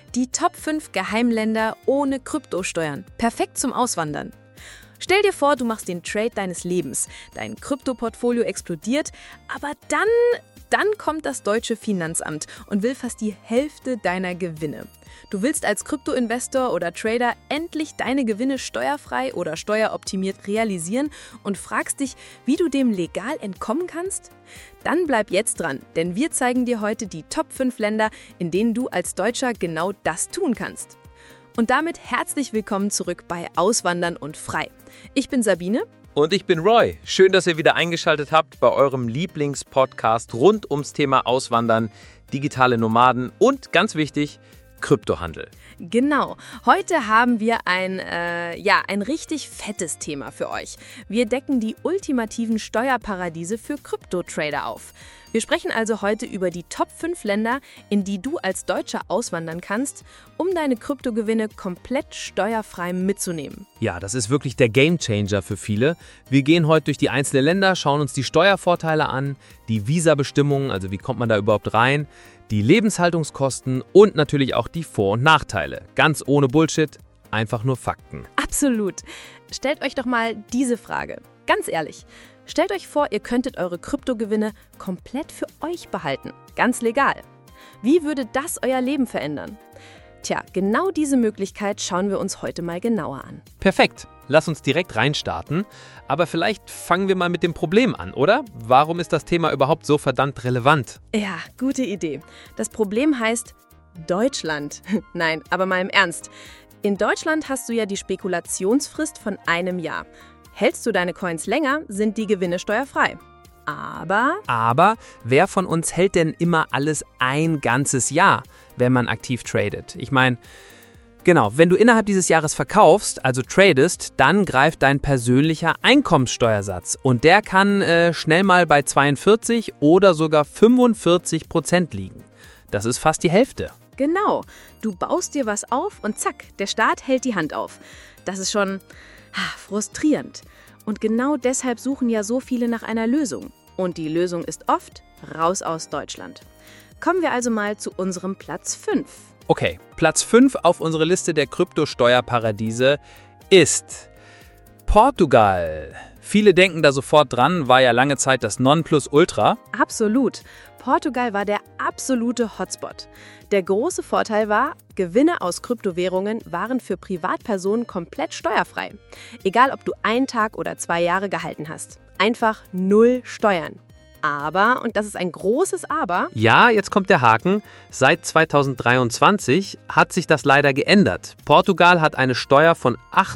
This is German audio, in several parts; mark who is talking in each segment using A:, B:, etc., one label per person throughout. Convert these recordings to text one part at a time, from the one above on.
A: Die Top 5 Geheimländer ohne Kryptosteuern. Perfekt zum Auswandern. Stell dir vor, du machst den Trade deines Lebens. Dein Kryptoportfolio explodiert, aber dann kommt das deutsche Finanzamt und will fast die Hälfte deiner Gewinne. Du willst als Kryptoinvestor oder Trader endlich deine Gewinne steuerfrei oder steueroptimiert realisieren und fragst dich, wie du dem legal entkommen kannst? Dann bleib jetzt dran, denn wir zeigen dir heute die Top 5 Länder, in denen du als Deutscher genau das tun kannst. Und damit herzlich willkommen zurück bei Auswandern und Frei. Ich bin Sabine.
B: Und ich bin Roy. Schön, dass ihr wieder eingeschaltet habt bei eurem Lieblingspodcast rund ums Thema Auswandern, digitale Nomaden und ganz wichtig, Kryptohandel.
A: Genau. Heute haben wir ein richtig fettes Thema für euch. Wir decken die ultimativen Steuerparadiese für Kryptotrader auf. Wir sprechen also heute über die Top 5 Länder, in die du als Deutscher auswandern kannst, um deine Kryptogewinne komplett steuerfrei mitzunehmen.
B: Ja, das ist wirklich der Gamechanger für viele. Wir gehen heute durch die einzelnen Länder, schauen uns die Steuervorteile an, die Visabestimmungen, also wie kommt man da überhaupt rein, die Lebenshaltungskosten und natürlich auch die Vor- und Nachteile. Ganz ohne Bullshit, einfach nur Fakten.
A: Absolut. Stellt euch doch mal diese Frage. Ganz ehrlich. Stellt euch vor, ihr könntet eure Kryptogewinne komplett für euch behalten. Ganz legal. Wie würde das euer Leben verändern? Tja, genau diese Möglichkeit schauen wir uns heute mal genauer an.
B: Perfekt. Lass uns direkt reinstarten. Aber vielleicht fangen wir mal mit dem Problem an, oder? Warum ist das Thema überhaupt so verdammt relevant?
A: Ja, gute Idee. Das Problem heißt Deutschland. Nein, aber mal im Ernst. In Deutschland hast du ja die Spekulationsfrist von einem Jahr. Hältst du deine Coins länger, sind die Gewinne steuerfrei. Aber
B: wer von uns hält denn immer alles ein ganzes Jahr, wenn man aktiv tradet? Ich meine, genau, wenn du innerhalb dieses Jahres verkaufst, also tradest, dann greift dein persönlicher Einkommenssteuersatz. Und der kann schnell mal bei 42 oder sogar 45% liegen. Das ist fast die Hälfte.
A: Genau, du baust dir was auf und zack, der Staat hält die Hand auf. Das ist schon frustrierend. Und genau deshalb suchen ja so viele nach einer Lösung. Und die Lösung ist oft raus aus Deutschland. Kommen wir also mal zu unserem Platz 5.
B: Okay, Platz 5 auf unserer Liste der Kryptosteuerparadiese ist Portugal. Viele denken da sofort dran, war ja lange Zeit das Nonplusultra.
A: Absolut. Portugal war der absolute Hotspot. Der große Vorteil war, Gewinne aus Kryptowährungen waren für Privatpersonen komplett steuerfrei. Egal, ob du 1 Tag oder 2 Jahre gehalten hast. Einfach 0 Steuern. Aber, und das ist ein großes Aber...
B: Ja, jetzt kommt der Haken. Seit 2023 hat sich das leider geändert. Portugal hat eine Steuer von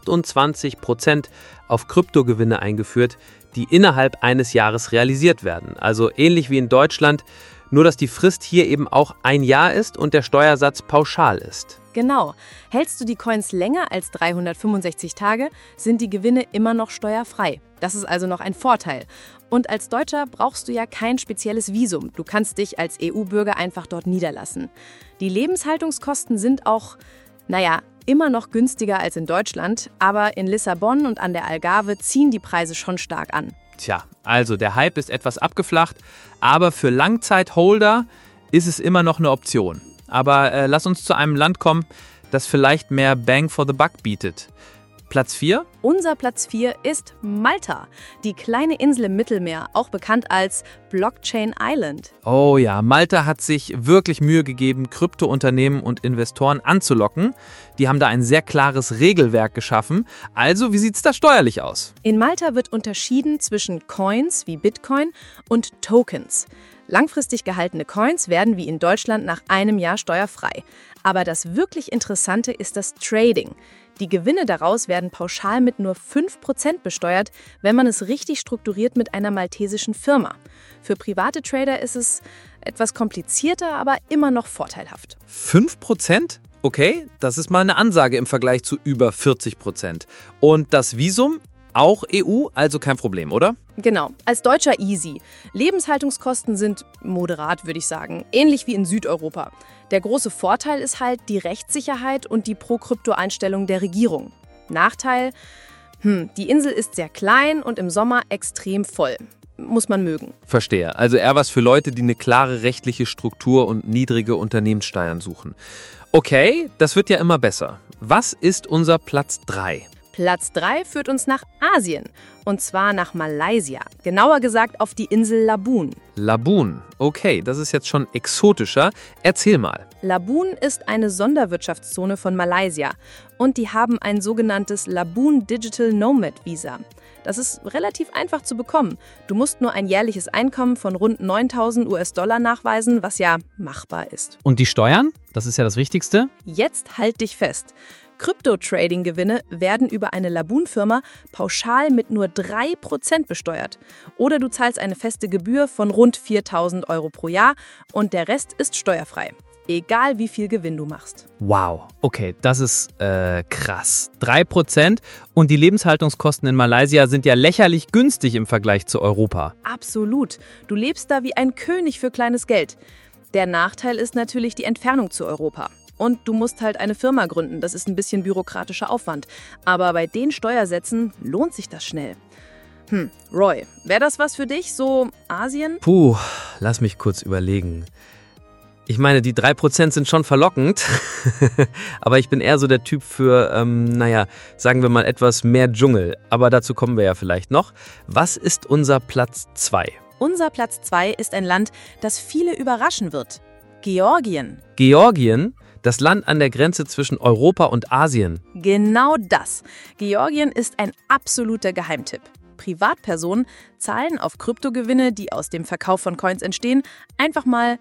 B: 28% auf Kryptogewinne eingeführt, die innerhalb eines Jahres realisiert werden. Also ähnlich wie in Deutschland, nur dass die Frist hier eben auch 1 Jahr ist und der Steuersatz pauschal ist.
A: Genau. Hältst du die Coins länger als 365 Tage, sind die Gewinne immer noch steuerfrei. Das ist also noch ein Vorteil. Und als Deutscher brauchst du ja kein spezielles Visum. Du kannst dich als EU-Bürger einfach dort niederlassen. Die Lebenshaltungskosten sind auch, immer noch günstiger als in Deutschland, aber in Lissabon und an der Algarve ziehen die Preise schon stark an.
B: Tja, also der Hype ist etwas abgeflacht, aber für Langzeitholder ist es immer noch eine Option. Aber lass uns zu einem Land kommen, das vielleicht mehr Bang for the Buck bietet. Platz 4?
A: Unser Platz 4 ist Malta, die kleine Insel im Mittelmeer, auch bekannt als Blockchain Island.
B: Oh ja, Malta hat sich wirklich Mühe gegeben, Kryptounternehmen und Investoren anzulocken. Die haben da ein sehr klares Regelwerk geschaffen. Also, wie sieht es da steuerlich aus?
A: In Malta wird unterschieden zwischen Coins wie Bitcoin und Tokens. Langfristig gehaltene Coins werden wie in Deutschland nach einem Jahr steuerfrei. Aber das wirklich Interessante ist das Trading. Die Gewinne daraus werden pauschal mit nur 5% besteuert, wenn man es richtig strukturiert mit einer maltesischen Firma. Für private Trader ist es etwas komplizierter, aber immer noch vorteilhaft.
B: 5%? Okay, das ist mal eine Ansage im Vergleich zu über 40%. Und das Visum? Auch EU, also kein Problem, oder?
A: Genau, als Deutscher easy. Lebenshaltungskosten sind moderat, würde ich sagen, ähnlich wie in Südeuropa. Der große Vorteil ist halt die Rechtssicherheit und die Pro-Krypto-Einstellung der Regierung. Nachteil? Die Insel ist sehr klein und im Sommer extrem voll. muss man mögen.
B: Verstehe. Also eher was für Leute, die eine klare rechtliche Struktur und niedrige Unternehmenssteuern suchen. Okay, das wird ja immer besser. Was ist unser Platz 3?
A: Platz 3 führt uns nach Asien, und zwar nach Malaysia. Genauer gesagt auf die Insel Labuan.
B: Labuan. Okay, das ist jetzt schon exotischer. Erzähl mal.
A: Labuan ist eine Sonderwirtschaftszone von Malaysia und die haben ein sogenanntes Labuan Digital Nomad Visa. Das ist relativ einfach zu bekommen. Du musst nur ein jährliches Einkommen von rund 9.000 US-Dollar nachweisen, was ja machbar ist.
C: Und die Steuern? Das ist ja das Wichtigste.
A: Jetzt halt dich fest. Krypto-Trading-Gewinne werden über eine Labuan-Firma pauschal mit nur 3% besteuert. Oder du zahlst eine feste Gebühr von rund 4.000 Euro pro Jahr und der Rest ist steuerfrei. Egal wie viel Gewinn du machst.
C: Wow, okay, das ist krass. 3% und die Lebenshaltungskosten in Malaysia sind ja lächerlich günstig im Vergleich zu Europa.
A: Absolut. Du lebst da wie ein König für kleines Geld. Der Nachteil ist natürlich die Entfernung zu Europa. Und du musst halt eine Firma gründen. Das ist ein bisschen bürokratischer Aufwand. Aber bei den Steuersätzen lohnt sich das schnell. Roy, wäre das was für dich, so Asien?
B: Puh, lass mich kurz überlegen. Ich meine, die 3% sind schon verlockend, aber ich bin eher so der Typ für, sagen wir mal etwas mehr Dschungel. Aber dazu kommen wir ja vielleicht noch. Was ist unser Platz 2?
A: Unser Platz 2 ist ein Land, das viele überraschen wird. Georgien.
B: Georgien? Das Land an der Grenze zwischen Europa und Asien.
A: Genau das. Georgien ist ein absoluter Geheimtipp. Privatpersonen zahlen auf Kryptogewinne, die aus dem Verkauf von Coins entstehen, einfach mal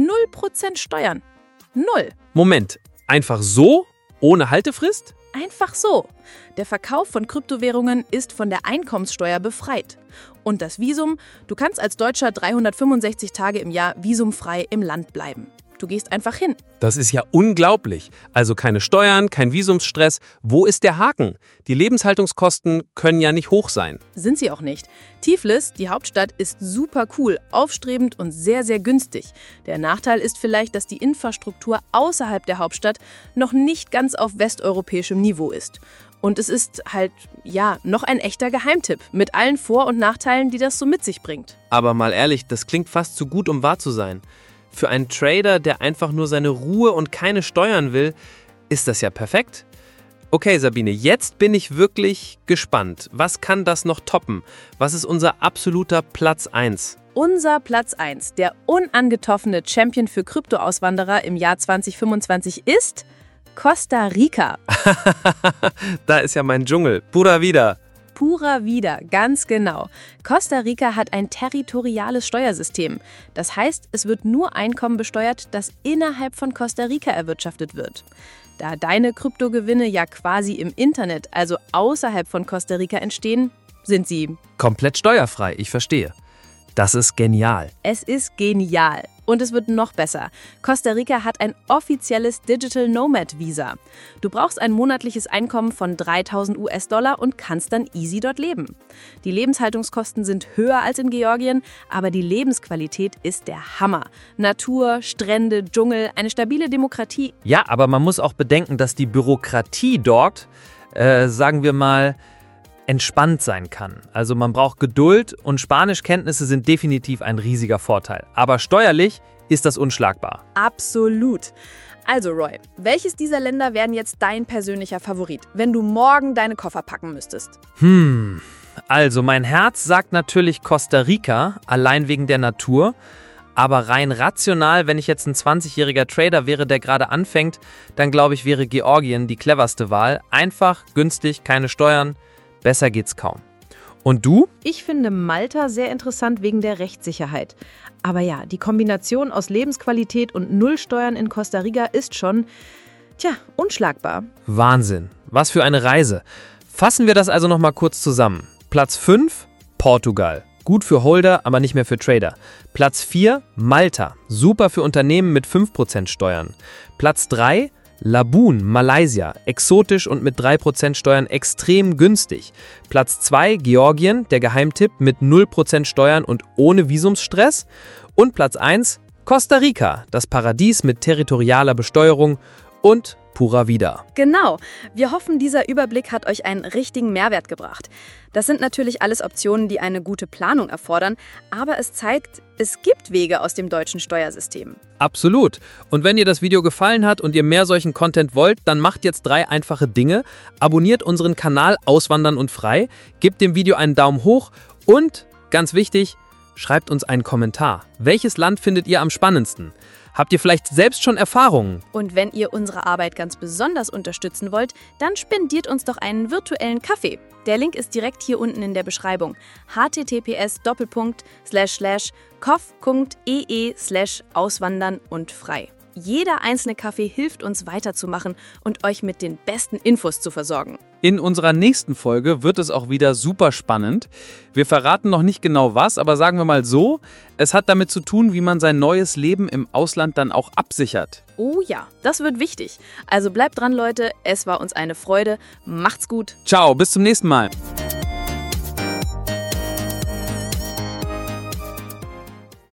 A: 0% Steuern. 0.
B: Moment, einfach so? Ohne Haltefrist?
A: Einfach so. Der Verkauf von Kryptowährungen ist von der Einkommenssteuer befreit. Und das Visum, du kannst als Deutscher 365 Tage im Jahr visumfrei im Land bleiben. Du gehst einfach hin.
B: Das ist ja unglaublich. Also keine Steuern, kein Visumsstress. Wo ist der Haken? Die Lebenshaltungskosten können ja nicht hoch sein.
A: Sind sie auch nicht. Tiflis, die Hauptstadt, ist super cool, aufstrebend und sehr, sehr günstig. Der Nachteil ist vielleicht, dass die Infrastruktur außerhalb der Hauptstadt noch nicht ganz auf westeuropäischem Niveau ist. Und es ist halt, noch ein echter Geheimtipp mit allen Vor- und Nachteilen, die das so mit sich bringt.
B: Aber mal ehrlich, das klingt fast zu gut, um wahr zu sein. Für einen Trader, der einfach nur seine Ruhe und keine Steuern will, ist das ja perfekt. Okay, Sabine, jetzt bin ich wirklich gespannt. Was kann das noch toppen? Was ist unser absoluter Platz 1?
A: Unser Platz 1, der unangetoffene Champion für Kryptoauswanderer im Jahr 2025 ist Costa Rica.
B: Da ist ja mein Dschungel. Pura vida.
A: Pura vida, ganz genau. Costa Rica hat ein territoriales Steuersystem. Das heißt, es wird nur Einkommen besteuert, das innerhalb von Costa Rica erwirtschaftet wird. Da deine Kryptogewinne ja quasi im Internet, also außerhalb von Costa Rica entstehen, sind sie
B: komplett steuerfrei, ich verstehe. Das ist genial.
A: Es ist genial. Und es wird noch besser. Costa Rica hat ein offizielles Digital Nomad Visa. Du brauchst ein monatliches Einkommen von 3.000 US-Dollar und kannst dann easy dort leben. Die Lebenshaltungskosten sind höher als in Georgien, aber die Lebensqualität ist der Hammer. Natur, Strände, Dschungel, eine stabile Demokratie.
C: Ja, aber man muss auch bedenken, dass die Bürokratie dort, sagen wir mal, entspannt sein kann. Also man braucht Geduld und Spanischkenntnisse sind definitiv ein riesiger Vorteil. Aber steuerlich ist das unschlagbar.
A: Absolut. Also Roy, welches dieser Länder wären jetzt dein persönlicher Favorit, wenn du morgen deine Koffer packen müsstest?
C: Also mein Herz sagt natürlich Costa Rica, allein wegen der Natur. Aber rein rational, wenn ich jetzt ein 20-jähriger Trader wäre, der gerade anfängt, dann glaube ich, wäre Georgien die cleverste Wahl. Einfach, günstig, keine Steuern. Besser geht's kaum. Und du?
A: Ich finde Malta sehr interessant wegen der Rechtssicherheit. Aber ja, die Kombination aus Lebensqualität und Nullsteuern in Costa Rica ist schon, unschlagbar.
B: Wahnsinn. Was für eine Reise. Fassen wir das also nochmal kurz zusammen. Platz 5, Portugal. Gut für Holder, aber nicht mehr für Trader. Platz 4, Malta. Super für Unternehmen mit 5% Steuern. Platz 3, Labuan, Malaysia, exotisch und mit 3% Steuern extrem günstig. Platz 2, Georgien, der Geheimtipp mit 0% Steuern und ohne Visumsstress. Und Platz 1, Costa Rica, das Paradies mit territorialer Besteuerung und
C: Pura Vida.
A: Genau. Wir hoffen, dieser Überblick hat euch einen richtigen Mehrwert gebracht. Das sind natürlich alles Optionen, die eine gute Planung erfordern, aber es zeigt, es gibt Wege aus dem deutschen Steuersystem.
C: Absolut. Und wenn dir das Video gefallen hat und ihr mehr solchen Content wollt, dann macht jetzt 3 einfache Dinge. Abonniert unseren Kanal Auswandern und Frei, gebt dem Video einen Daumen hoch und, ganz wichtig, schreibt uns einen Kommentar. Welches Land findet ihr am spannendsten? Habt ihr vielleicht selbst schon Erfahrungen?
A: Und wenn ihr unsere Arbeit ganz besonders unterstützen wollt, dann spendiert uns doch einen virtuellen Kaffee. Der Link ist direkt hier unten in der Beschreibung. https://koff.ee/auswandern und frei. Jeder einzelne Kaffee hilft uns weiterzumachen und euch mit den besten Infos zu versorgen.
C: In unserer nächsten Folge wird es auch wieder super spannend. Wir verraten noch nicht genau was, aber sagen wir mal so, es hat damit zu tun, wie man sein neues Leben im Ausland dann auch absichert.
A: Oh ja, das wird wichtig. Also bleibt dran, Leute. Es war uns eine Freude. Macht's gut.
C: Ciao, bis zum nächsten Mal.